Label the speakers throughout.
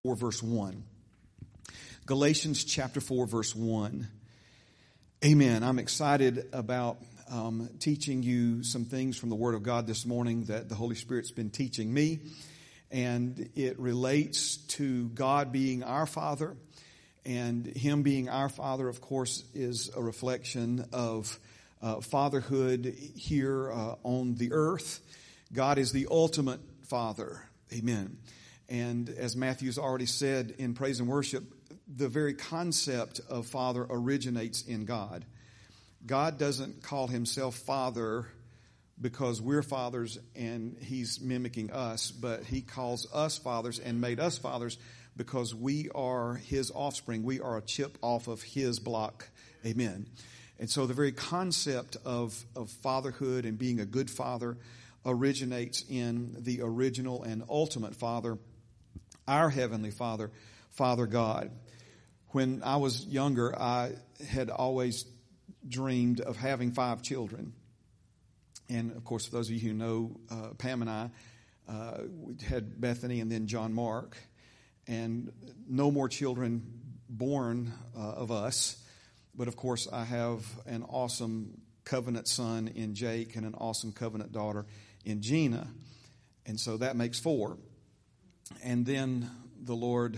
Speaker 1: 4 verse 1. Galatians chapter 4 verse 1. Amen. I'm excited about teaching you some things from the Word of God this morning that the Holy Spirit's been teaching me. And it relates to God being our Father. And Him being our Father, of course, is a reflection of fatherhood here on the earth. God is the ultimate Father. Amen. And as Matthew's already said in praise and worship, the very concept of Father originates in God. God doesn't call Himself Father because we're fathers and He's mimicking us, but He calls us fathers and made us fathers because we are His offspring. We are a chip off of His block. Amen. And so the very concept of fatherhood and being a good father originates in the original and ultimate Father, our Heavenly Father, Father God. When I was younger, I had always dreamed of having 5 children. And, of course, for those of you who know, Pam and I, we had Bethany and then John Mark. And no more children born of us. But, of course, I have an awesome covenant son in Jake and an awesome covenant daughter in Gina. And so that makes 4. And then the Lord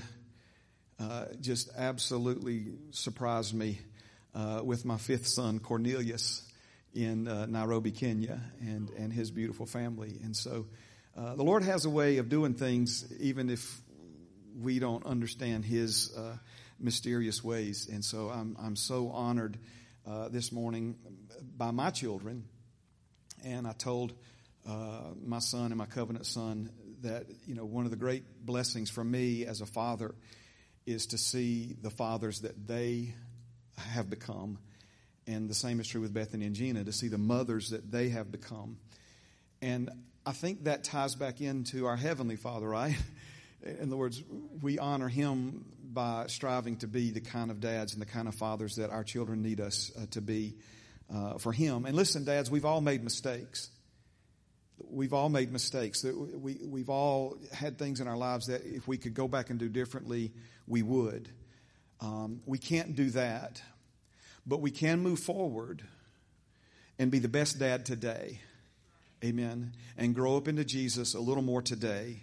Speaker 1: just absolutely surprised me with my 5th son, Cornelius, in Nairobi, Kenya, and his beautiful family. And so the Lord has a way of doing things even if we don't understand His mysterious ways. And so I'm so honored this morning by my children. And I told my son and my covenant son that, one of the great blessings for me as a father is to see the fathers that they have become. And the same is true with Bethany and Gina, to see the mothers that they have become. And I think that ties back into our Heavenly Father, right? In other words, we honor Him by striving to be the kind of dads and the kind of fathers that our children need us to be for Him. And listen, dads, we've all made mistakes. We've all made mistakes. We've all had things in our lives that if we could go back and do differently, we would. We can't do that. But we can move forward and be the best dad today. Amen. And grow up into Jesus a little more today.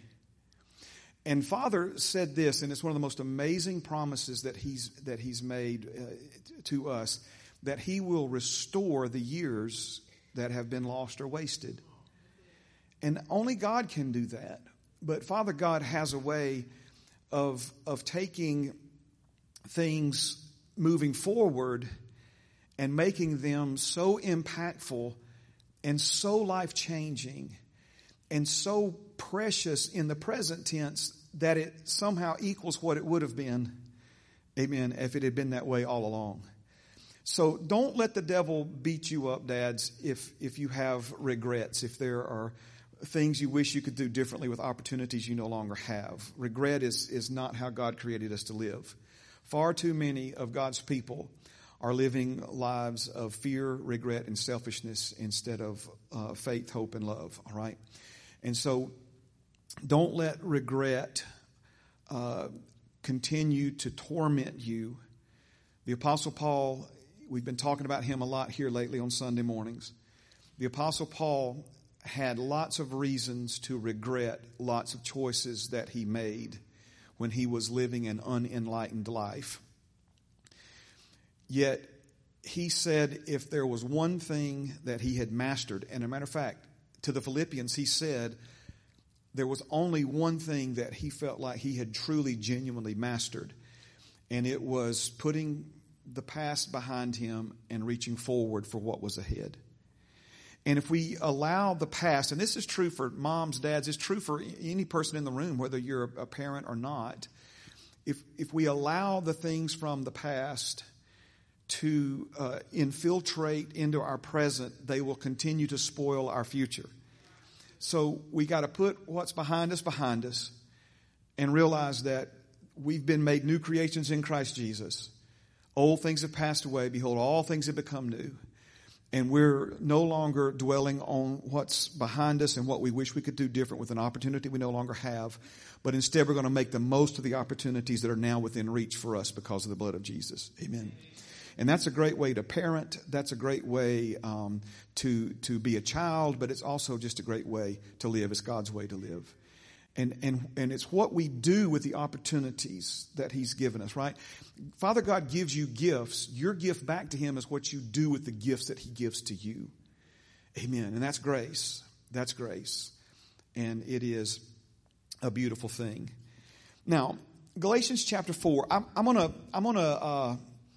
Speaker 1: And Father said this, and it's one of the most amazing promises that He's made to us, that He will restore the years that have been lost or wasted. And only God can do that. But Father God has a way of taking things moving forward and making them so impactful and so life-changing and so precious in the present tense that it somehow equals what it would have been, amen, if it had been that way all along. So don't let the devil beat you up, dads, if you have regrets, if there are things you wish you could do differently with opportunities you no longer have. Regret is not how God created us to live. Far too many of God's people are living lives of fear, regret, and selfishness instead of faith, hope, and love, all right? And so don't let regret continue to torment you. The Apostle Paul, we've been talking about him a lot here lately on Sunday mornings. The Apostle Paul had lots of reasons to regret lots of choices that he made when he was living an unenlightened life. Yet he said if there was one thing that he had mastered, and as a matter of fact, to the Philippians he said there was only one thing that he felt like he had truly, genuinely mastered, and it was putting the past behind him and reaching forward for what was ahead. And if we allow the past, and this is true for moms, dads, it's true for any person in the room, whether you're a parent or not, if we allow the things from the past to infiltrate into our present, they will continue to spoil our future. So we got to put what's behind us and realize that we've been made new creations in Christ Jesus. Old things have passed away. Behold, all things have become new. And we're no longer dwelling on what's behind us and what we wish we could do different with an opportunity we no longer have. But instead, we're going to make the most of the opportunities that are now within reach for us because of the blood of Jesus. Amen. And that's a great way to parent. That's a great way to be a child. But it's also just a great way to live. It's God's way to live. And it's what we do with the opportunities that He's given us, right? Father God gives you gifts. Your gift back to Him is what you do with the gifts that He gives to you. Amen. And that's grace. That's grace. And it is a beautiful thing. Now, Galatians chapter 4. I'm gonna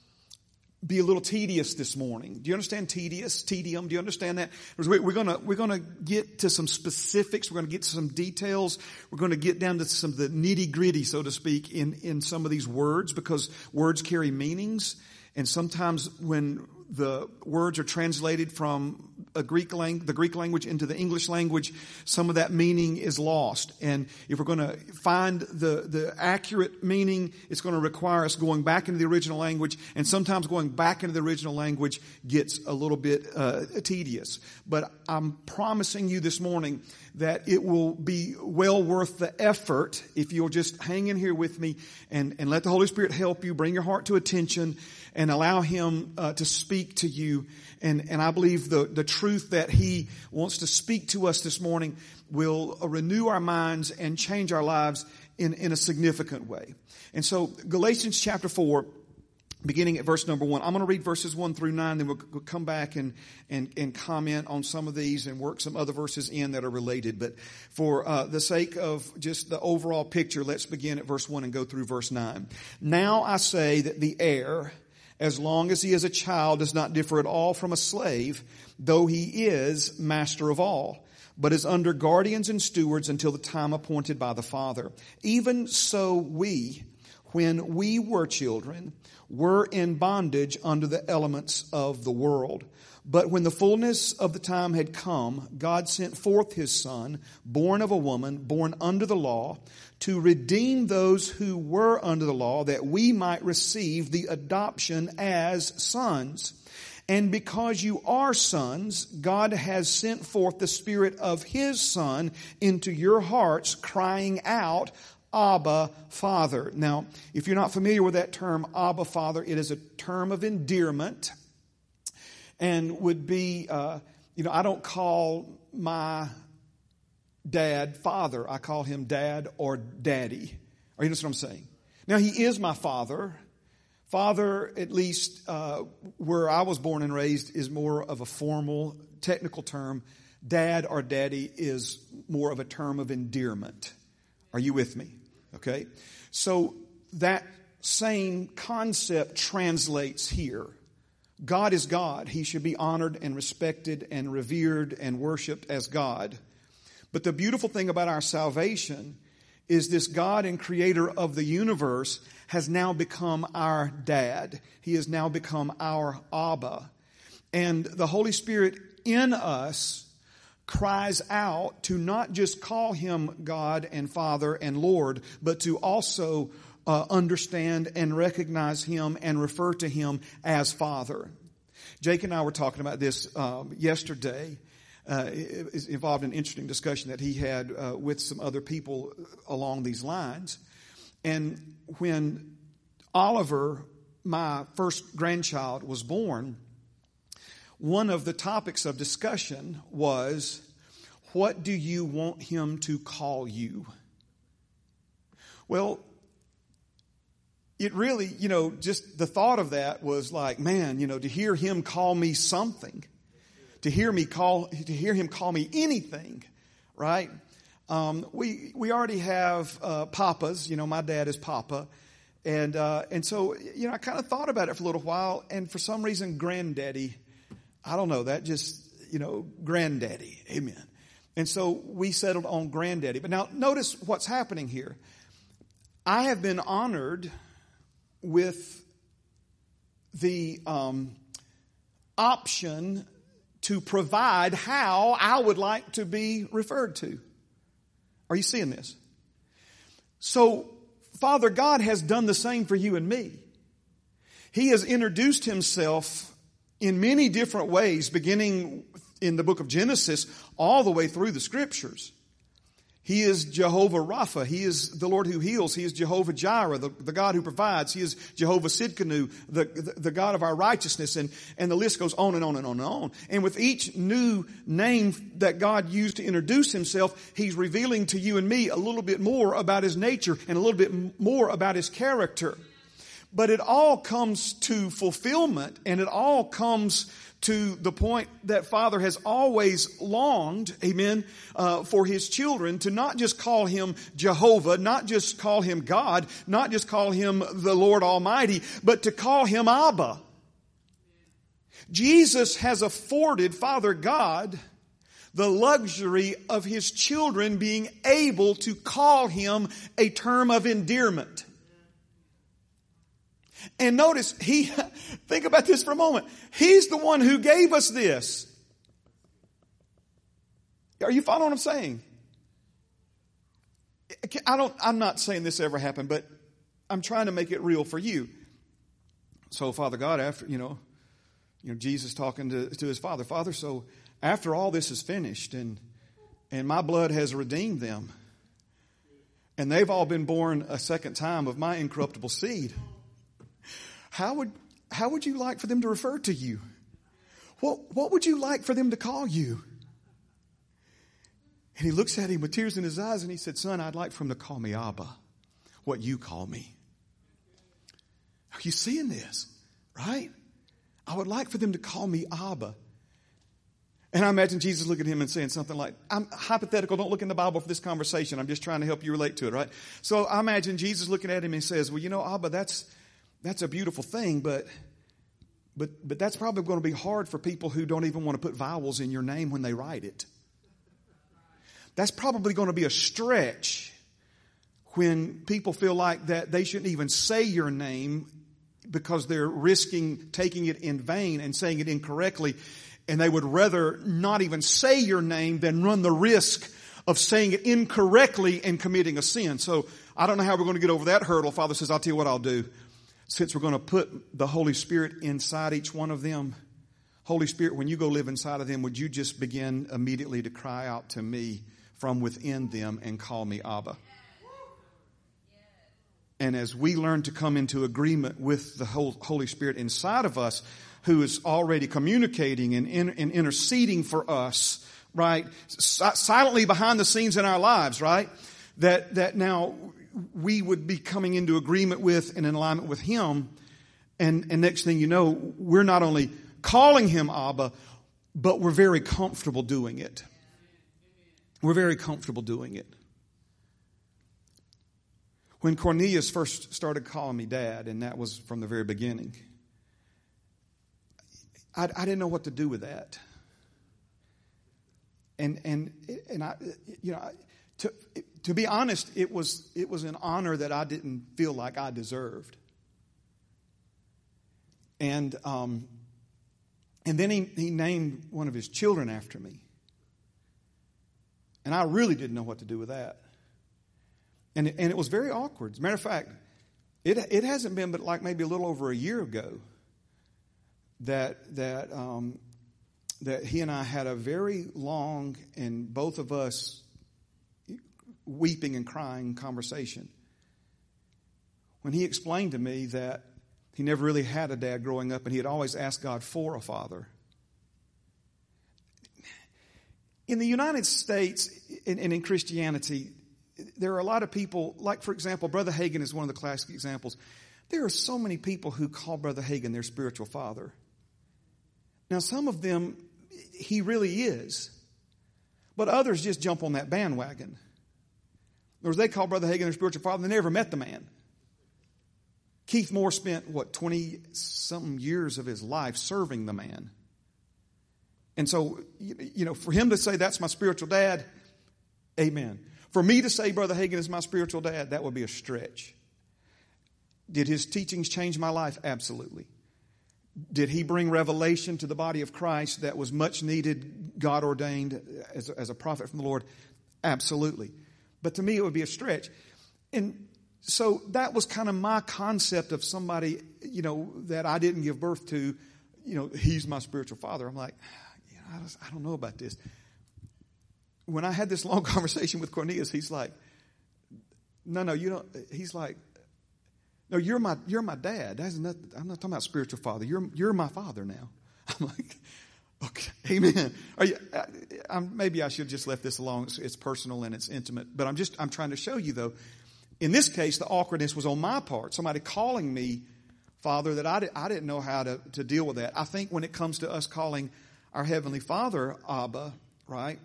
Speaker 1: be a little tedious this morning. Do you understand tedious? Tedium? Do you understand that? We're gonna get to some specifics. We're gonna get to some details. We're gonna get down to some of the nitty gritty, so to speak, in some of these words, because words carry meanings. And sometimes when the words are translated from the Greek language into the English language, some of that meaning is lost. And if we're going to find the accurate meaning, it's going to require us going back into the original language. And sometimes going back into the original language gets a little bit tedious. But I'm promising you this morning that it will be well worth the effort if you'll just hang in here with me and let the Holy Spirit help you, bring your heart to attention, and allow Him to speak to you. And I believe the truth that He wants to speak to us this morning will renew our minds and change our lives in a significant way. And so Galatians chapter 4, beginning at verse number 1. I'm going to read verses 1 through 9, then we'll come back and comment on some of these and work some other verses in that are related. But for the sake of just the overall picture, let's begin at verse 1 and go through verse 9. Now I say that the heir, as long as he is a child, does not differ at all from a slave, though he is master of all, but is under guardians and stewards until the time appointed by the Father. Even so we, when we were children, were in bondage under the elements of the world. But when the fullness of the time had come, God sent forth His Son, born of a woman, born under the law, to redeem those who were under the law, that we might receive the adoption as sons. And because you are sons, God has sent forth the Spirit of His Son into your hearts, crying out, Abba, Father. Now, if you're not familiar with that term, Abba, Father, it is a term of endearment and would be, I don't call my dad father. I call him dad or daddy. Or you know what I'm saying? Now, he is my father. Father, at least where I was born and raised, is more of a formal, technical term. Dad or daddy is more of a term of endearment. Are you with me? Okay. So that same concept translates here. God is God. He should be honored and respected and revered and worshiped as God. But the beautiful thing about our salvation is this God and creator of the universe has now become our dad. He has now become our Abba. And the Holy Spirit in us cries out to not just call Him God and Father and Lord, but to also understand and recognize Him and refer to Him as Father. Jake and I were talking about this yesterday. It involved an interesting discussion that he had with some other people along these lines. And when Oliver, my first grandchild, was born, one of the topics of discussion was, what do you want him to call you? Well, it really, just the thought of that was like, man, to hear him call me something, to hear him call me anything, right? We already have papas. My dad is Papa, and so I kind of thought about it for a little while, and for some reason, Granddaddy. I don't know, that just Granddaddy, amen. And so we settled on Granddaddy. But now notice what's happening here. I have been honored with the option to provide how I would like to be referred to. Are you seeing this? So Father God has done the same for you and me. He has introduced Himself in many different ways, beginning in the book of Genesis all the way through the Scriptures. He is Jehovah Rapha. He is the Lord who heals. He is Jehovah Jireh, the God who provides. He is Jehovah Sidkenu, the God of our righteousness. And the list goes on and on and on and on. And with each new name that God used to introduce himself, he's revealing to you and me a little bit more about his nature and a little bit more about his character. But it all comes to fulfillment, and it all comes to the point that Father has always longed, amen, for his children to not just call him Jehovah, not just call him God, not just call him the Lord Almighty, but to call him Abba. Jesus has afforded Father God the luxury of his children being able to call him a term of endearment. And notice, think about this for a moment. He's the one who gave us this. Are you following what I'm saying? I'm not saying this ever happened, but I'm trying to make it real for you. So Father God, after, Jesus talking to his Father, Father, so after all this is finished and my blood has redeemed them, and they've all been born a second time of my incorruptible seed, how would you like for them to refer to you? What would you like for them to call you? And he looks at him with tears in his eyes and he said, Son, I'd like for them to call me Abba, what you call me. Are you seeing this? Right? I would like for them to call me Abba. And I imagine Jesus looking at him and saying something like, I'm hypothetical, don't look in the Bible for this conversation. I'm just trying to help you relate to it, right? So I imagine Jesus looking at him and says, well, Abba, that's a beautiful thing, but that's probably going to be hard for people who don't even want to put vowels in your name when they write it. That's probably going to be a stretch when people feel like that they shouldn't even say your name because they're risking taking it in vain and saying it incorrectly, and they would rather not even say your name than run the risk of saying it incorrectly and committing a sin. So I don't know how we're going to get over that hurdle. Father says, I'll tell you what I'll do. Since we're going to put the Holy Spirit inside each one of them, Holy Spirit, when you go live inside of them, would you just begin immediately to cry out to me from within them and call me Abba? And as we learn to come into agreement with the Holy Spirit inside of us, who is already communicating and interceding for us, right? Silently behind the scenes in our lives, right? That now we would be coming into agreement with and in alignment with him. And next thing you know, we're not only calling him Abba, but we're very comfortable doing it. We're very comfortable doing it. When Cornelius first started calling me Dad, and that was from the very beginning, I didn't know what to do with that. And I, to be honest, it was an honor that I didn't feel like I deserved. And then he named one of his children after me. And I really didn't know what to do with that. And it was very awkward. As a matter of fact, it hasn't been but like maybe a little over a year ago that he and I had a very long and both of us weeping and crying conversation when he explained to me that he never really had a dad growing up and he had always asked God for a father. In the United States and in Christianity, there are a lot of people, like for example, Brother Hagin is one of the classic examples. There are so many people who call Brother Hagin their spiritual father. Now some of them, he really is. But others just jump on that bandwagon. In other words, they call Brother Hagin their spiritual father, and they never met the man. Keith Moore spent, 20-something years of his life serving the man. And so, for him to say, that's my spiritual dad, amen. For me to say Brother Hagin is my spiritual dad, that would be a stretch. Did his teachings change my life? Absolutely. Did he bring revelation to the body of Christ that was much needed, God ordained as a prophet from the Lord? Absolutely. But to me, it would be a stretch. And so that was kind of my concept of somebody, that I didn't give birth to, He's my spiritual father. I'm like, I don't know about this. When I had this long conversation with Cornelius, he's like, no, you don't. He's like, no, you're my dad. I'm not talking about spiritual father. You're my father now. I'm like, okay, amen. Maybe I should have just left this alone. It's personal and it's intimate. But I'm trying to show you though. In this case, the awkwardness was on my part. Somebody calling me Father, that I didn't know how to deal with that. I think when it comes to us calling our Heavenly Father Abba, right,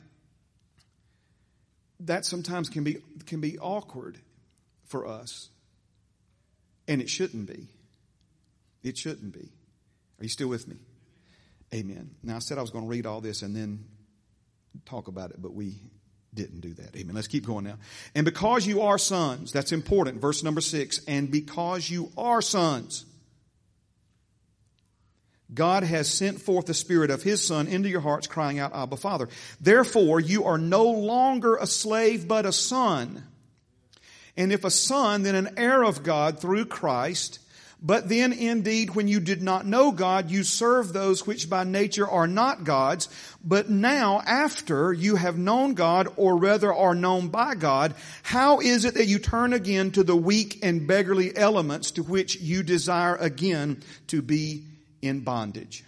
Speaker 1: that sometimes can be awkward for us. And it shouldn't be. It shouldn't be. Are you still with me? Amen. Now, I said I was going to read all this and then talk about it, but we didn't do that. Amen. Let's keep going now. And because you are sons, that's important. Verse number 6. And because you are sons, God has sent forth the Spirit of His Son into your hearts, crying out, Abba, Father. Therefore, you are no longer a slave, but a son. And if a son, then an heir of God through Christ. But then indeed, when you did not know God, you served those which by nature are not God's. But now, after you have known God, or rather are known by God, how is it that you turn again to the weak and beggarly elements to which you desire again to be in bondage?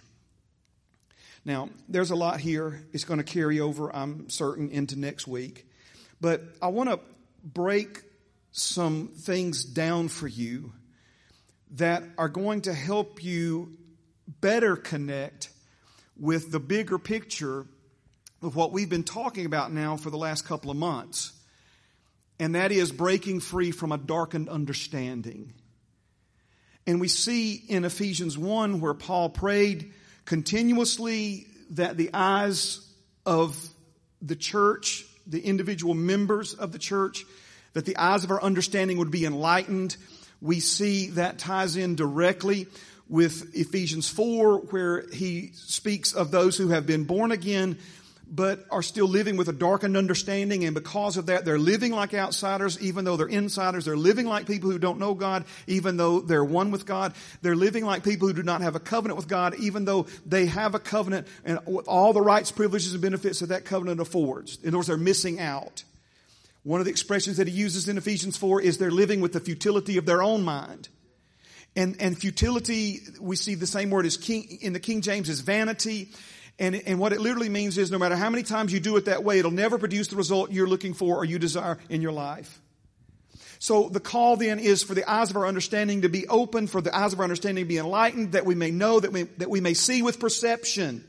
Speaker 1: Now, there's a lot here. It's going to carry over, I'm certain, into next week. But I want to break some things down for you that are going to help you better connect with the bigger picture of what we've been talking about now for the last couple of months. And that is breaking free from a darkened understanding. And we see in Ephesians 1 where Paul prayed continuously that the eyes of the church, the individual members of the church, that the eyes of our understanding would be enlightened. We see that ties in directly with Ephesians 4, where he speaks of those who have been born again, but are still living with a darkened understanding. And because of that, they're living like outsiders, even though they're insiders. They're living like people who don't know God, even though they're one with God. They're living like people who do not have a covenant with God, even though they have a covenant and with all the rights, privileges, and benefits that that covenant affords. In other words, they're missing out. One of the expressions that he uses in Ephesians 4 is they're living with the futility of their own mind. And futility, we see the same word as in the King James is vanity. And what it literally means is no matter how many times you do it that way, it'll never produce the result you're looking for or you desire in your life. So the call then is for the eyes of our understanding to be open, for the eyes of our understanding to be enlightened, that we may know, that we may see with perception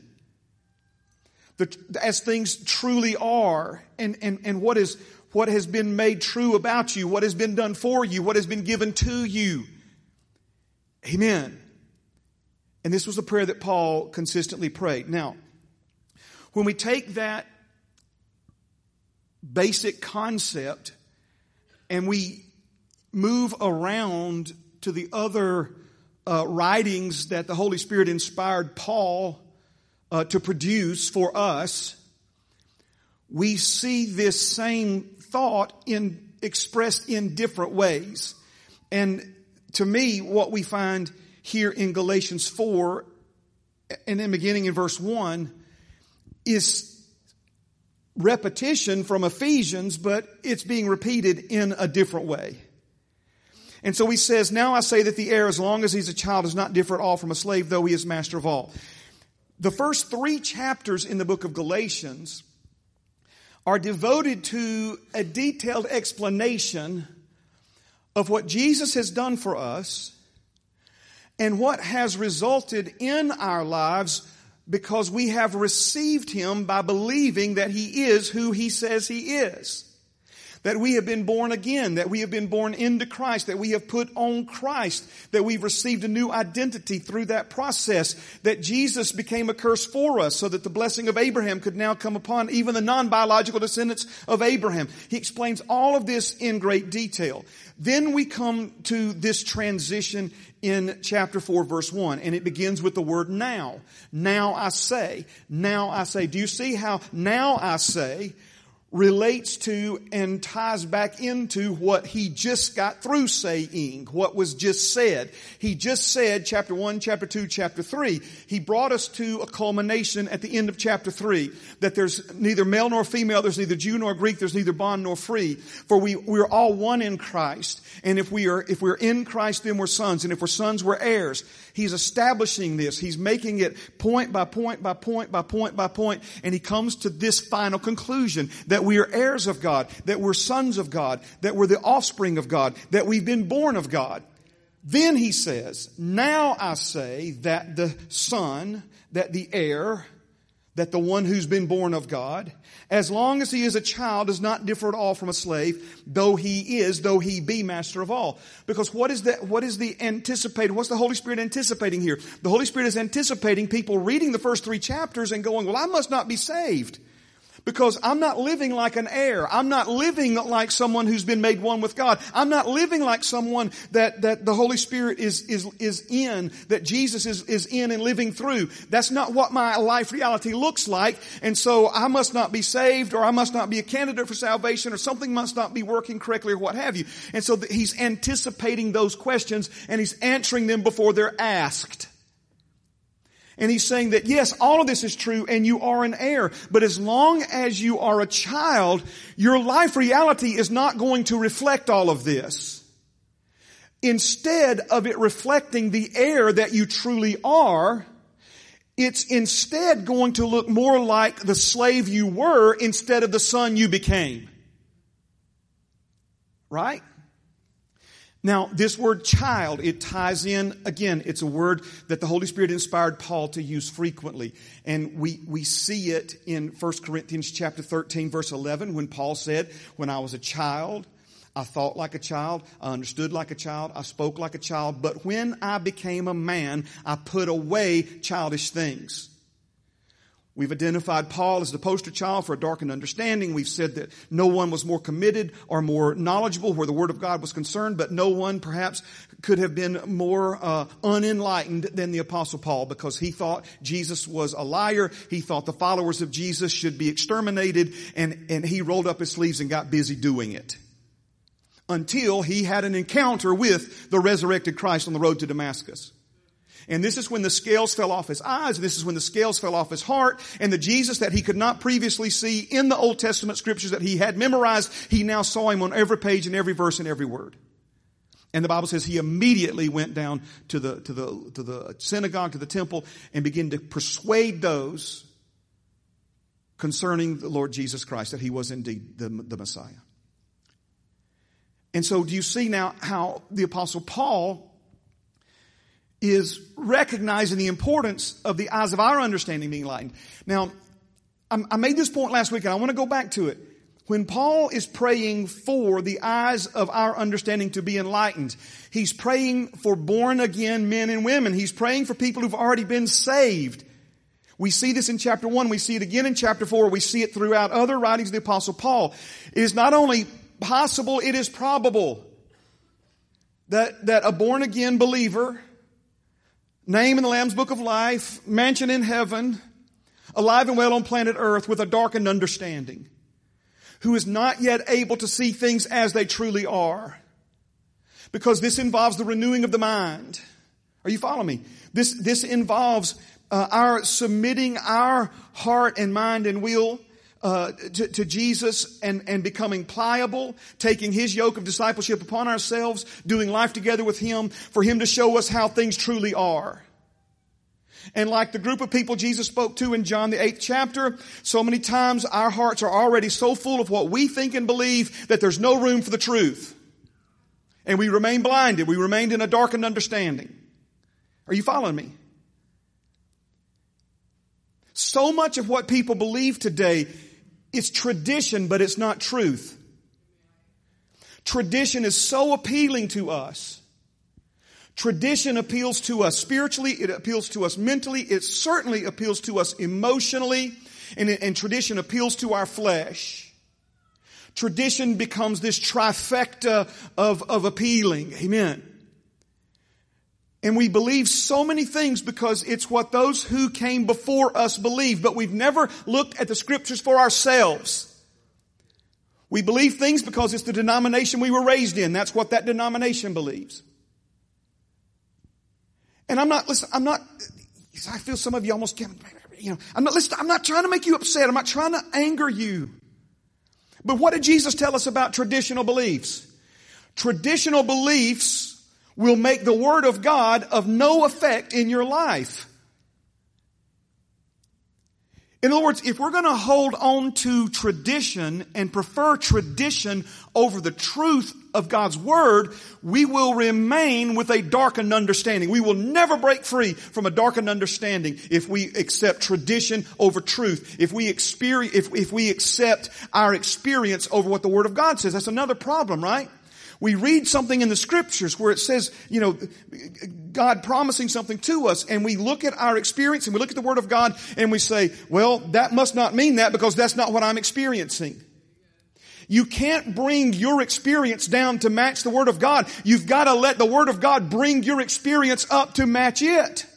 Speaker 1: as things truly are, and what has been made true about you, what has been done for you, what has been given to you. Amen. And this was a prayer that Paul consistently prayed. Now, when we take that basic concept and we move around to the other writings that the Holy Spirit inspired Paul to produce for us, we see this same thought expressed in different ways. And to me, what we find here in Galatians 4, and then beginning in verse 1, is repetition from Ephesians, but it's being repeated in a different way. And so he says, now I say that the heir, as long as he's a child, is not differ at all from a slave, though he is master of all. The first 3 chapters in the book of Galatians are devoted to a detailed explanation of what Jesus has done for us and what has resulted in our lives because we have received Him by believing that He is who He says He is. That we have been born again, that we have been born into Christ, that we have put on Christ, that we've received a new identity through that process, that Jesus became a curse for us so that the blessing of Abraham could now come upon even the non-biological descendants of Abraham. He explains all of this in great detail. Then we come to this transition in chapter 4, verse 1, and it begins with the word now. Now I say. Now I say. Do you see how now I say relates to and ties back into what he just got through saying, what was just said. He just said chapter 1, chapter 2, chapter 3. He brought us to a culmination at the end of chapter 3, that there's neither male nor female, there's neither Jew nor Greek, there's neither bond nor free, for we're all one in Christ. And if we're in Christ, then we're sons, and if we're sons, we're heirs. He's establishing this. He's making it point by point by point by point by point, and he comes to this final conclusion, that we are heirs of God, that we're sons of God, that we're the offspring of God, that we've been born of God. Then he says, now I say that the son, that the heir, that the one who's been born of God, as long as he is a child, does not differ at all from a slave, though he be master of all. Because what's the Holy Spirit anticipating here? The Holy Spirit is anticipating people reading the first 3 chapters and going, well, I must not be saved, because I'm not living like an heir. I'm not living like someone who's been made one with God. I'm not living like someone that the Holy Spirit is in, that Jesus is in and living through. That's not what my life reality looks like. And so I must not be saved, or I must not be a candidate for salvation, or something must not be working correctly, or what have you. And so he's anticipating those questions, and he's answering them before they're asked. And he's saying that, yes, all of this is true and you are an heir. But as long as you are a child, your life reality is not going to reflect all of this. Instead of it reflecting the heir that you truly are, it's instead going to look more like the slave you were instead of the son you became. Right? Now, this word child, it ties in, again, it's a word that the Holy Spirit inspired Paul to use frequently. And we see it in 1 Corinthians chapter 13, verse 11, when Paul said, when I was a child, I thought like a child, I understood like a child, I spoke like a child, but when I became a man, I put away childish things. We've identified Paul as the poster child for a darkened understanding. We've said that no one was more committed or more knowledgeable where the Word of God was concerned, but no one perhaps could have been more unenlightened than the Apostle Paul, because he thought Jesus was a liar. He thought the followers of Jesus should be exterminated, and he rolled up his sleeves and got busy doing it. Until he had an encounter with the resurrected Christ on the road to Damascus. And this is when the scales fell off his eyes. This is when the scales fell off his heart. And the Jesus that he could not previously see in the Old Testament scriptures that he had memorized, he now saw him on every page and every verse and every word. And the Bible says he immediately went down to the synagogue, to the temple, and began to persuade those concerning the Lord Jesus Christ, that he was indeed the Messiah. And so do you see now how the Apostle Paul is recognizing the importance of the eyes of our understanding being enlightened. Now, I made this point last week, and I want to go back to it. When Paul is praying for the eyes of our understanding to be enlightened, he's praying for born again men and women. He's praying for people who've already been saved. We see this in chapter 1. We see it again in chapter 4. We see it throughout other writings of the Apostle Paul. It is not only possible, it is probable that a born again believer, name in the Lamb's Book of Life, mansion in heaven, alive and well on planet Earth with a darkened understanding, who is not yet able to see things as they truly are. Because this involves the renewing of the mind. Are you following me? This involves our submitting our heart and mind and will to Jesus and becoming pliable, taking His yoke of discipleship upon ourselves, doing life together with Him, for Him to show us how things truly are. And like the group of people Jesus spoke to in John the 8th chapter, so many times our hearts are already so full of what we think and believe that there's no room for the truth. And we remain blinded. We remained in a darkened understanding. Are you following me? So much of what people believe today is tradition, but it's not truth. Tradition is so appealing to us. Tradition appeals to us spiritually. It appeals to us mentally. It certainly appeals to us emotionally. And tradition appeals to our flesh. Tradition becomes this trifecta of appealing. Amen. And we believe so many things because it's what those who came before us believed. But we've never looked at the scriptures for ourselves. We believe things because it's the denomination we were raised in. That's what that denomination believes. And I feel some of you almost can't, I'm not trying to make you upset. I'm not trying to anger you. But what did Jesus tell us about traditional beliefs? Traditional beliefs will make the Word of God of no effect in your life. In other words, if we're going to hold on to tradition and prefer tradition over the truth of God's Word, we will remain with a darkened understanding. We will never break free from a darkened understanding if we accept tradition over truth. If we accept our experience over what the Word of God says. That's another problem, right? We read something in the Scriptures where it says, God promising something to us, and we look at our experience and we look at the Word of God and we say, well, that must not mean that because that's not what I'm experiencing. You can't bring your experience down to match the Word of God. You've got to let the Word of God bring your experience up to match it.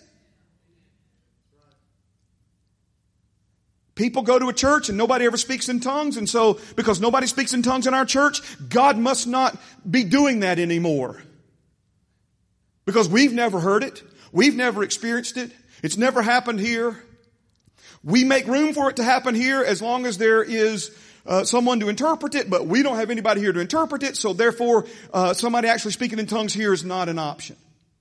Speaker 1: People go to a church and nobody ever speaks in tongues, and so because nobody speaks in tongues in our church, God must not be doing that anymore. Because we've never heard it. We've never experienced it. It's never happened here. We make room for it to happen here as long as there is someone to interpret it, but we don't have anybody here to interpret it, so therefore somebody actually speaking in tongues here is not an option.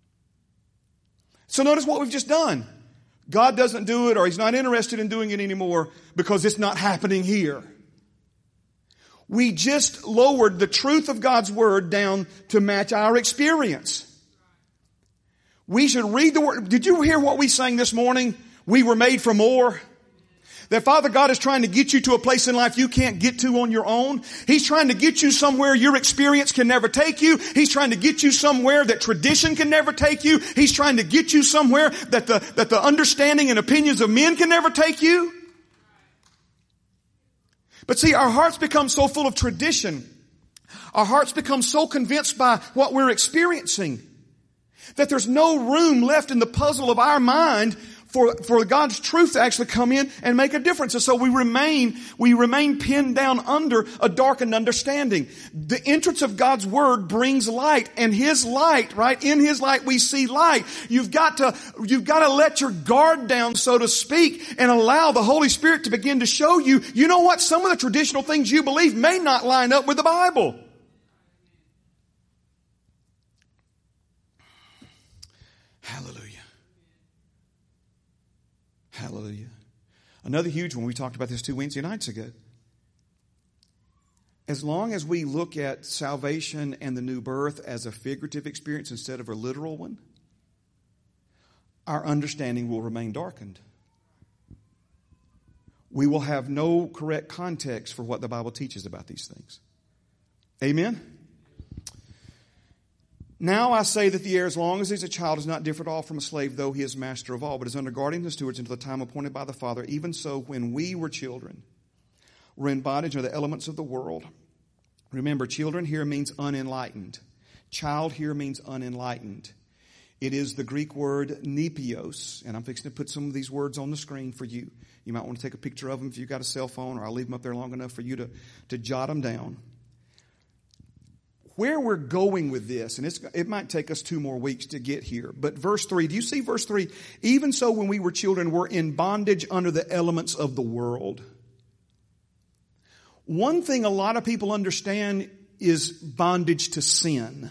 Speaker 1: So notice what we've just done. God doesn't do it, or He's not interested in doing it anymore because it's not happening here. We just lowered the truth of God's Word down to match our experience. We should read the Word. Did you hear what we sang this morning? We were made for more. That Father God is trying to get you to a place in life you can't get to on your own. He's trying to get you somewhere your experience can never take you. He's trying to get you somewhere that tradition can never take you. He's trying to get you somewhere that the understanding and opinions of men can never take you. But see, our hearts become so full of tradition. Our hearts become so convinced by what we're experiencing that there's no room left in the puzzle of our mind for God's truth to actually come in and make a difference. And so we remain pinned down under a darkened understanding. The entrance of God's Word brings light, and His light, right? In His light we see light. You've got to let your guard down, so to speak, and allow the Holy Spirit to begin to show you, you know what? Some of the traditional things you believe may not line up with the Bible. Hallelujah. Hallelujah. Another huge one, we talked about this 2 Wednesday nights ago. As long as we look at salvation and the new birth as a figurative experience instead of a literal one, our understanding will remain darkened. We will have no correct context for what the Bible teaches about these things. Amen? Now I say that the heir, as long as he's a child, is not different at all from a slave, though he is master of all, but is under guardians and stewards until the time appointed by the Father. Even so, when we were children, we're in bondage under the elements of the world. Remember, children here means unenlightened. Child here means unenlightened. It is the Greek word nepios, and I'm fixing to put some of these words on the screen for you. You might want to take a picture of them if you've got a cell phone, or I'll leave them up there long enough for you to jot them down. Where we're going with this, and it might take us 2 more weeks to get here, but verse 3, do you see verse 3? Even so, when we were children, we're in bondage under the elements of the world. One thing a lot of people understand is bondage to sin.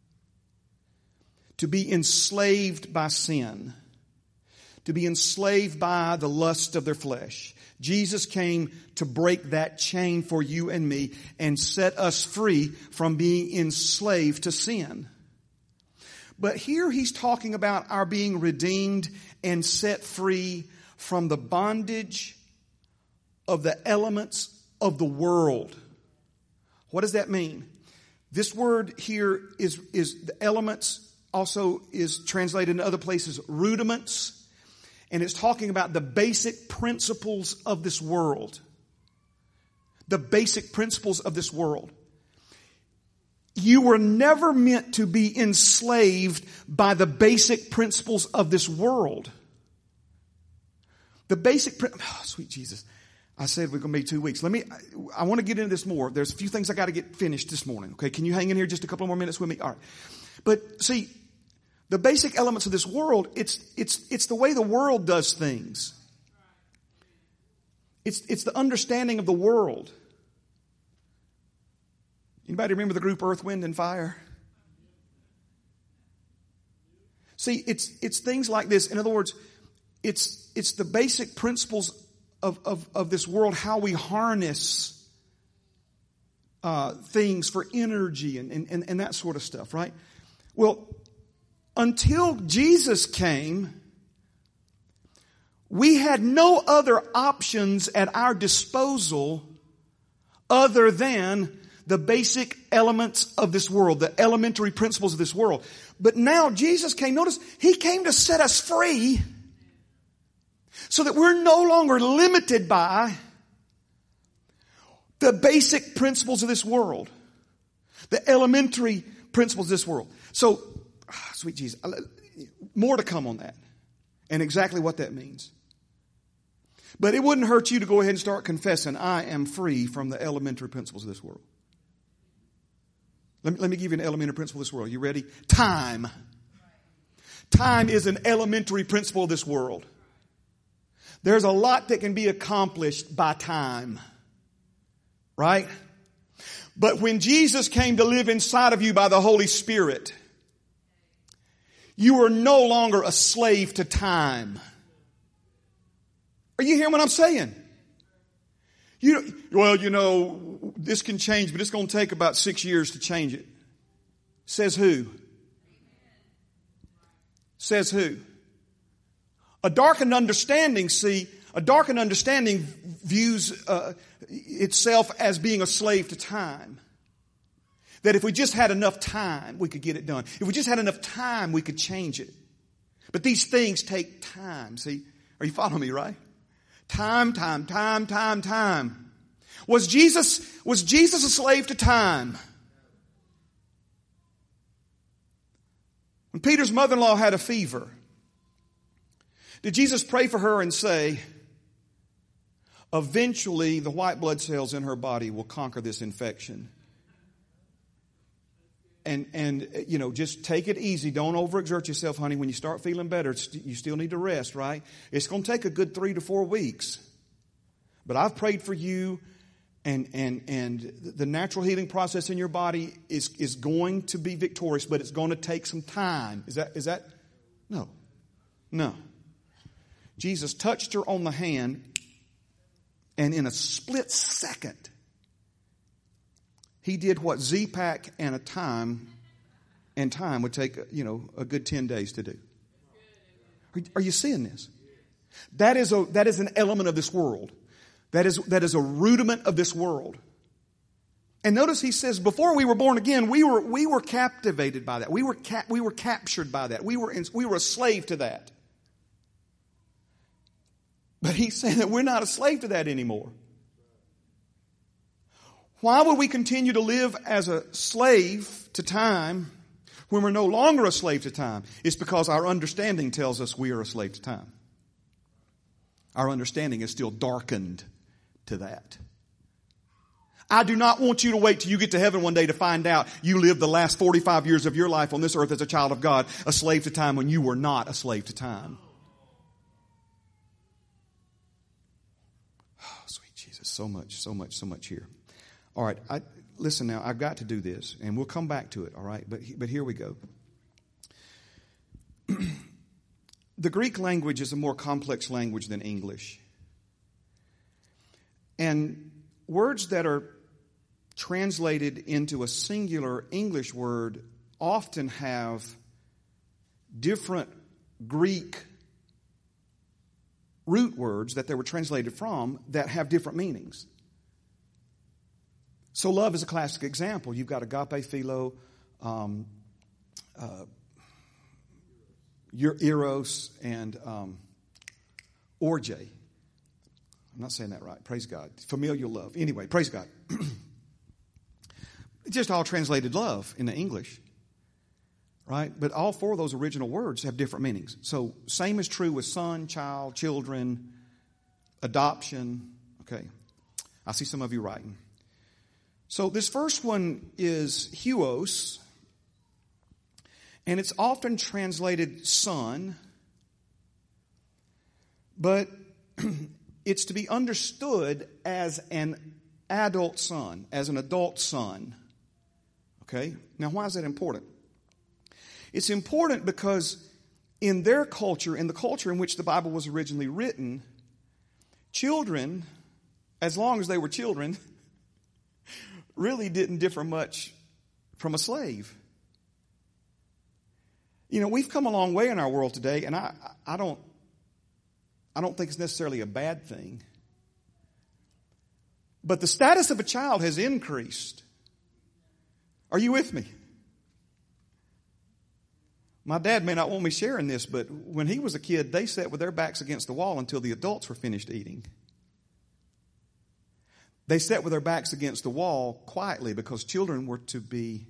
Speaker 1: To be enslaved by sin. To be enslaved by the lust of their flesh. Jesus came to break that chain for you and me and set us free from being enslaved to sin. But here he's talking about our being redeemed and set free from the bondage of the elements of the world. What does that mean? This word here is the elements, also is translated in other places rudiments. And it's talking about the basic principles of this world. The basic principles of this world. You were never meant to be enslaved by the basic principles of this world. The basic, sweet Jesus. I said we're going to be 2 weeks. I want to get into this more. There's a few things I got to get finished this morning. Okay, can you hang in here just a couple more minutes with me? All right. But see, the basic elements of this world, it's the way the world does things. It's the understanding of the world. Anybody remember the group Earth, Wind, and Fire? See, it's things like this. In other words, it's the basic principles of this world, how we harness things for energy and that sort of stuff, right? Well, until Jesus came, we had no other options at our disposal other than the basic elements of this world, the elementary principles of this world. But now Jesus came, notice, He came to set us free so that we're no longer limited by the basic principles of this world, the elementary principles of this world. So, sweet Jesus, more to come on that and exactly what that means. But it wouldn't hurt you to go ahead and start confessing, I am free from the elementary principles of this world. Let me give you an elementary principle of this world. You ready? Time. Time is an elementary principle of this world. There's a lot that can be accomplished by time. Right? But when Jesus came to live inside of you by the Holy Spirit, you are no longer a slave to time. Are you hearing what I'm saying? This can change, but it's going to take about 6 years to change it. Says who? Says who? A darkened understanding views itself as being a slave to time. That if we just had enough time, we could get it done. If we just had enough time, we could change it. But these things take time. See, are you following me, right? Time. Was Jesus a slave to time? When Peter's mother-in-law had a fever, did Jesus pray for her and say, eventually the white blood cells in her body will conquer this infection? And just take it easy. Don't overexert yourself, honey. When you start feeling better, you still need to rest, right? It's going to take a good 3 to 4 weeks. But I've prayed for you, and the natural healing process in your body is going to be victorious, but it's going to take some time. Is that? No. Jesus touched her on the hand, and in a split second, He did what Z-Pack and time would take, a good 10 days to do. Are you seeing this? That is an element of this world. That is a rudiment of this world. And notice He says, before we were born again, we were captivated by that. We were captured by that. We were a slave to that. But He's saying that we're not a slave to that anymore. Why would we continue to live as a slave to time when we're no longer a slave to time? It's because our understanding tells us we are a slave to time. Our understanding is still darkened to that. I do not want you to wait till you get to heaven one day to find out you lived the last 45 years of your life on this earth as a child of God, a slave to time, when you were not a slave to time. Oh, sweet Jesus, so much here. All right, listen now, I've got to do this, and we'll come back to it, all right? But here we go. The Greek language is a more complex language than English. And words that are translated into a singular English word often have different Greek root words that they were translated from that have different meanings. So love is a classic example. You've got agape, philo, eros, and orge. I'm not saying that right. Praise God. Familial love. Anyway, praise God. It's just all translated love into English. Right? But all four of those original words have different meanings. So same is true with son, child, children, adoption, Okay. I see some of you writing. So this first one is huios, and it's often translated son, but it's to be understood as an adult son, as an adult son. Okay? Now, why is that important? It's important because in their culture, in the culture in which the Bible was originally written, children, as long as they were children, really didn't differ much from a slave. You know, we've come a long way in our world today, and I don't think it's necessarily a bad thing. But the status of a child has increased. Are you with me? My dad may not want me sharing this, but when he was a kid, they sat with their backs against the wall until the adults were finished eating. They sat with their backs against the wall quietly because children were to be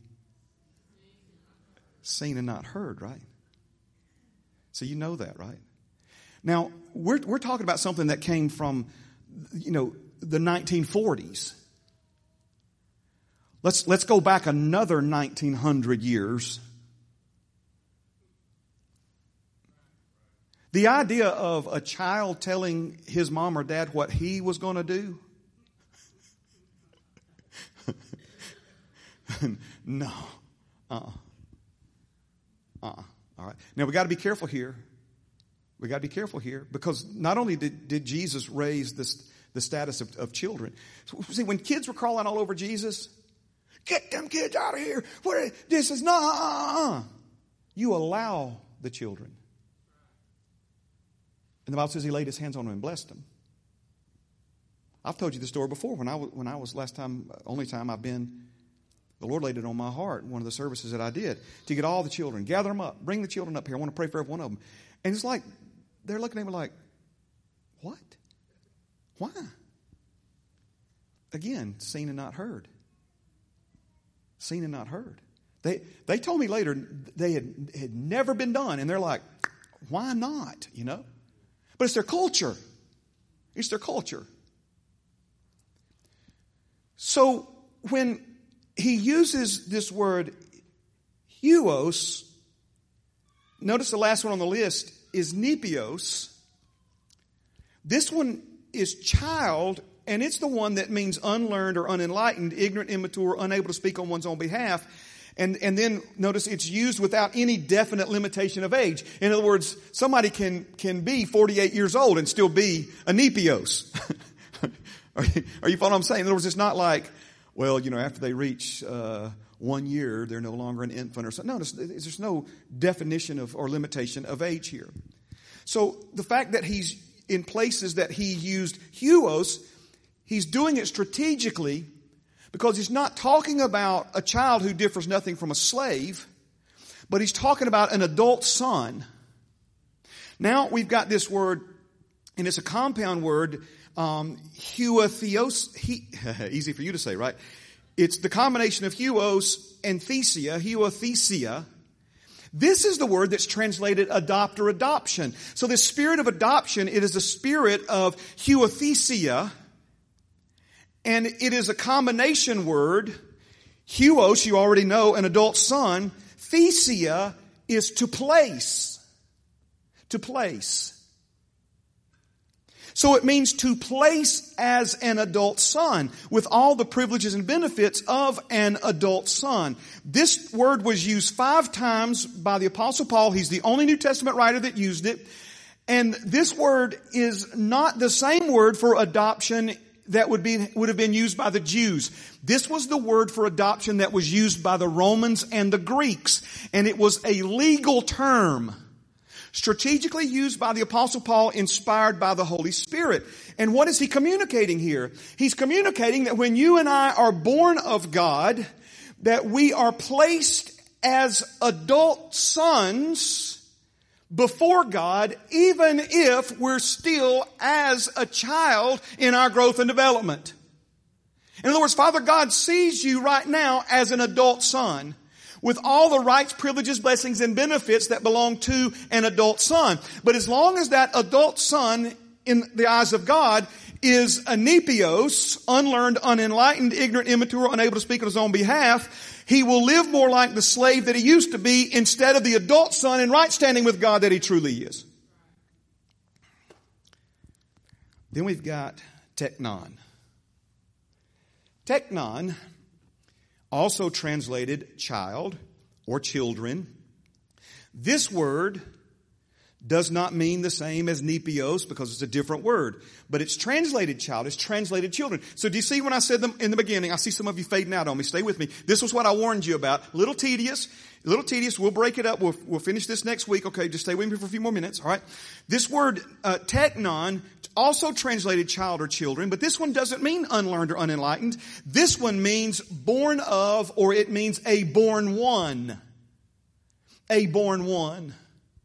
Speaker 1: seen and not heard, right? So you know that, right? Now, we're talking about something that came from, the 1940s. Let's go back another 1900 years. The idea of a child telling his mom or dad what he was going to do. No. All right. Now we got to be careful here. We got to be careful here because not only did Jesus raise the status of children. See, when kids were crawling all over Jesus, get them kids out of here. This is not. You allow the children. And the Bible says he laid his hands on them and blessed them. I've told you the story before. When I was only time I've been, the Lord laid it on my heart, one of the services that I did, to get all the children, gather them up, bring the children up here. I want to pray for every one of them. And it's like, they're looking at me like, what? Why? Again, seen and not heard. Seen and not heard. They told me later they had never been done. And they're like, why not? But it's their culture. It's their culture. So when he uses this word huios, notice the last one on the list is nepios. This one is child, and it's the one that means unlearned or unenlightened, ignorant, immature, unable to speak on one's own behalf. And then notice it's used without any definite limitation of age. In other words, somebody can be 48 years old and still be a nepios. Are you following what I'm saying? In other words, it's not like, well, after they reach 1 year, they're no longer an infant or something. No, there's no definition or limitation of age here. So the fact that he's in places that he used huios, he's doing it strategically because he's not talking about a child who differs nothing from a slave, but he's talking about an adult son. Now we've got this word, and it's a compound word, huiotheos, easy for you to say, right? It's the combination of huios and thesia, huiothesia. This is the word that's translated adopt or adoption. So this spirit of adoption, it is a spirit of huiothesia, and it is a combination word. Huios, you already know, an adult son. Thesia is to place. To place. So it means to place as an adult son with all the privileges and benefits of an adult son. This word was used 5 times by the Apostle Paul. He's the only New Testament writer that used it. And this word is not the same word for adoption that would have been used by the Jews. This was the word for adoption that was used by the Romans and the Greeks. And it was a legal term. Strategically used by the Apostle Paul, inspired by the Holy Spirit. And what is he communicating here? He's communicating that when you and I are born of God, that we are placed as adult sons before God, even if we're still as a child in our growth and development. In other words, Father God sees you right now as an adult son, with all the rights, privileges, blessings, and benefits that belong to an adult son. But as long as that adult son, in the eyes of God, is anepios, unlearned, unenlightened, ignorant, immature, unable to speak on his own behalf. He will live more like the slave that he used to be instead of the adult son in right standing with God that he truly is. Then we've got teknon. Teknon, also translated child or children. This word does not mean the same as nepios because it's a different word. But it's translated child, it's translated children. So do you see when I said them in the beginning, I see some of you fading out on me. Stay with me. This was what I warned you about. A little tedious. We'll break it up. We'll finish this next week. Okay, just stay with me for a few more minutes. All right. This word, teknon, also translated child or children, but this one doesn't mean unlearned or unenlightened. This one means born of, or it means a born one. A born one.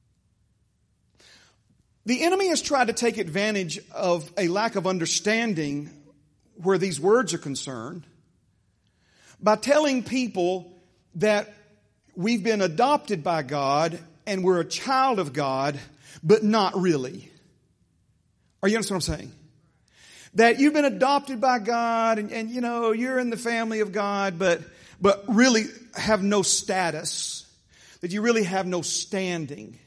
Speaker 1: The enemy has tried to take advantage of a lack of understanding where these words are concerned by telling people that we've been adopted by God and we're a child of God, but not really. Are you understand what I'm saying? That you've been adopted by God and you know, you're in the family of God, but really have no status. That you really have no standing.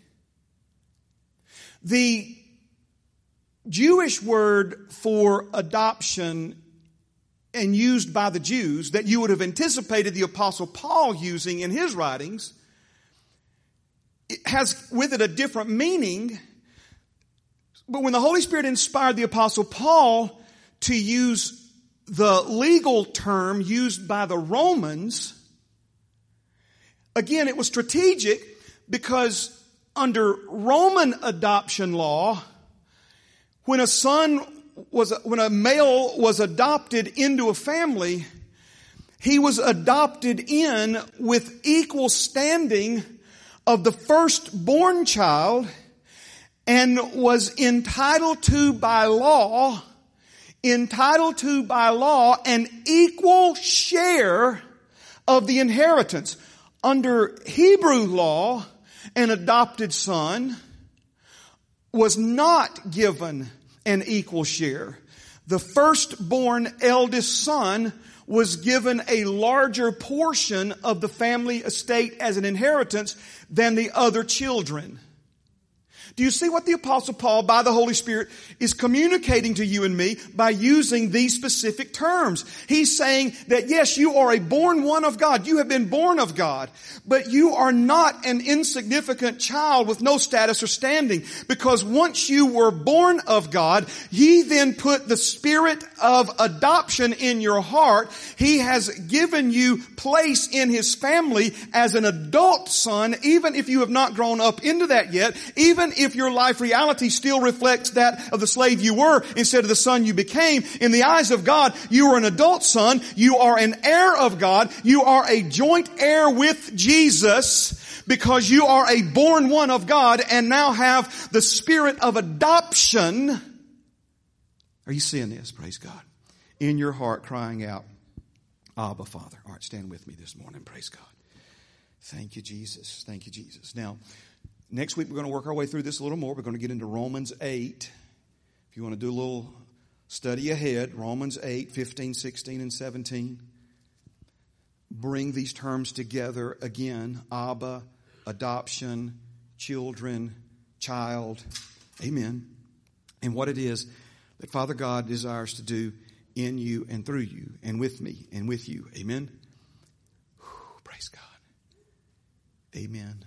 Speaker 1: The Jewish word for adoption and used by the Jews that you would have anticipated the Apostle Paul using in his writings, it has with it a different meaning. But when the Holy Spirit inspired the Apostle Paul to use the legal term used by the Romans, again, it was strategic because under Roman adoption law, when a male was adopted into a family, he was adopted in with equal standing of the firstborn child and was entitled to by law an equal share of the inheritance. Under Hebrew law, an adopted son was not given an equal share. The firstborn eldest son was given a larger portion of the family estate as an inheritance than the other children. Do you see what the Apostle Paul, by the Holy Spirit, is communicating to you and me by using these specific terms? He's saying that yes, you are a born one of God. You have been born of God. But you are not an insignificant child with no status or standing. Because once you were born of God, He then put the spirit of adoption in your heart. He has given you place in His family as an adult son, even if you have not grown up into that yet, even if your life reality still reflects that of the slave you were instead of the son you became. In the eyes of God, you are an adult son. You are an heir of God. You are a joint heir with Jesus because you are a born one of God and now have the spirit of adoption. Are you seeing this? Praise God. In your heart crying out, Abba, Father. All right, stand with me this morning. Praise God. Thank you, Jesus. Thank you, Jesus. Now, next week, we're going to work our way through this a little more. We're going to get into Romans 8. If you want to do a little study ahead, Romans 8, 15, 16, and 17. Bring these terms together again. Abba, adoption, children, child. Amen. And what it is that Father God desires to do in you and through you and with me and with you. Amen. Whew, praise God. Amen.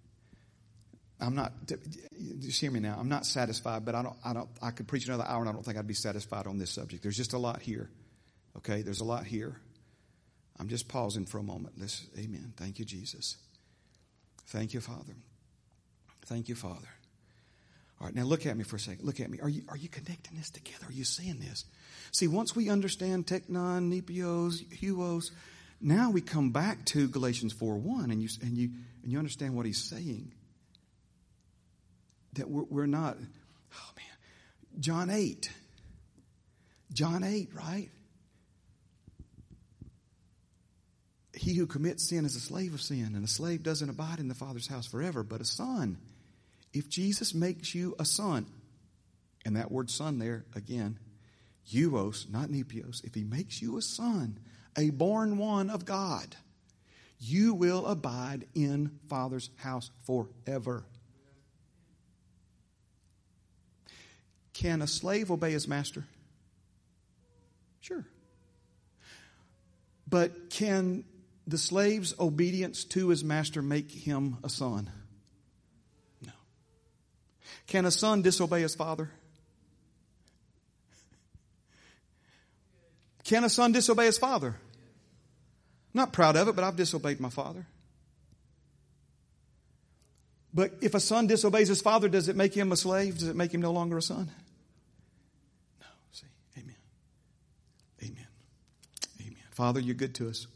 Speaker 1: I'm not, just hear me now. I'm not satisfied, but I could preach another hour and I don't think I'd be satisfied on this subject. There's just a lot here. Okay. There's a lot here. I'm just pausing for a moment. Amen. Thank you, Jesus. Thank you, Father. Thank you, Father. All right. Now look at me for a second. Look at me. Are you connecting this together? Are you seeing this? See, once we understand teknon, nepios, huos, now we come back to Galatians 4:1 and you understand what he's saying. That we're not, oh man, John 8, right? He who commits sin is a slave of sin, and a slave doesn't abide in the Father's house forever, but a son. If Jesus makes you a son, and that word son there, again, Huios, not nepios, if he makes you a son, a born one of God, you will abide in Father's house forever. Can a slave obey his master? Sure. But can the slave's obedience to his master make him a son? No. Can a son disobey his father? Can a son disobey his father? I'm not proud of it, but I've disobeyed my father. But if a son disobeys his father, does it make him a slave? Does it make him no longer a son? No. See, amen. Amen. Amen. Father, you're good to us.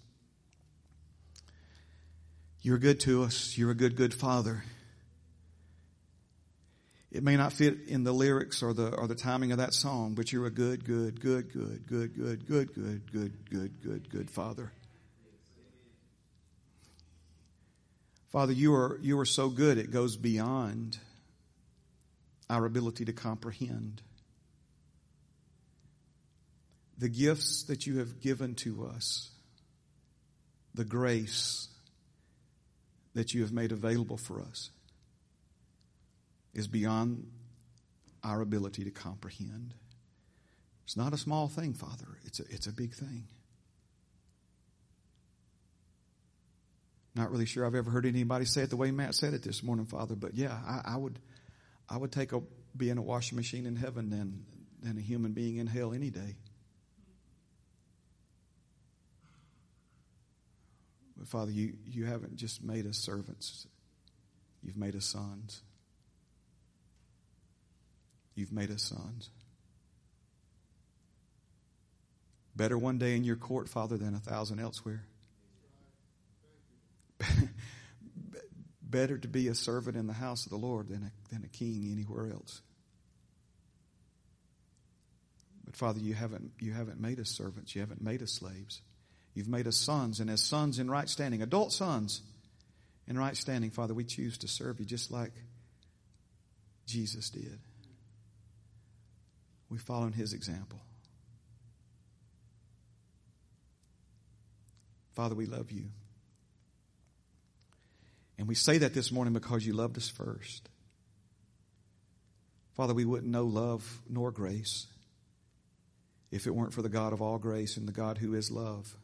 Speaker 1: You're good to us. You're a good, good Father. It may not fit in the lyrics or the timing of that song, but you're a good, good, good, good, good, good, good, good, good, good, good, good Father. Father, you are so good it goes beyond our ability to comprehend. The gifts that you have given to us, the grace that you have made available for us, is beyond our ability to comprehend. It's not a small thing, Father. It's a big thing. Not really sure I've ever heard anybody say it the way Matt said it this morning, Father. But yeah, I would take being a washing machine in heaven than a human being in hell any day. But Father, you haven't just made us servants. You've made us sons. You've made us sons. Better one day in your court, Father, than 1,000 elsewhere. Better to be a servant in the house of the Lord than a king anywhere else. But Father, you haven't made us servants. You haven't made us slaves. You've made us sons, and as sons in right standing, adult sons in right standing, Father, we choose to serve you just like Jesus did. We follow in his example. Father, we love you. And we say that this morning because you loved us first. Father, we wouldn't know love nor grace if it weren't for the God of all grace and the God who is love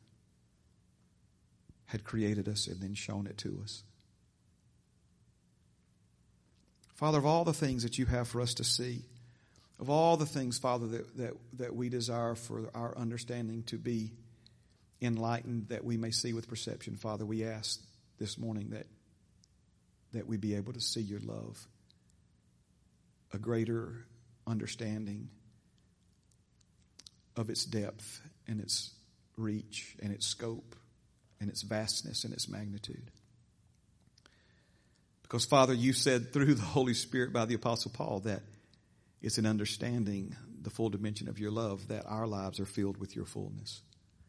Speaker 1: had created us and then shown it to us. Father, of all the things that you have for us to see, of all the things, Father, that we desire for our understanding to be enlightened, that we may see with perception, Father, we ask this morning that we be able to see your love, a greater understanding of its depth and its reach and its scope and its vastness and its magnitude. Because, Father, you said through the Holy Spirit by the Apostle Paul that it's in understanding the full dimension of your love that our lives are filled with your fullness.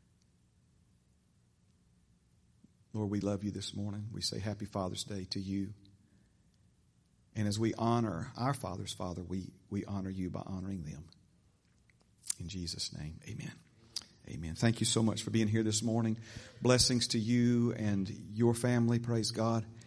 Speaker 1: Lord, we love you this morning. We say Happy Father's Day to you. And as we honor our fathers, Father, we honor you by honoring them. In Jesus' name, amen. Amen. Thank you so much for being here this morning. Blessings to you and your family. Praise God.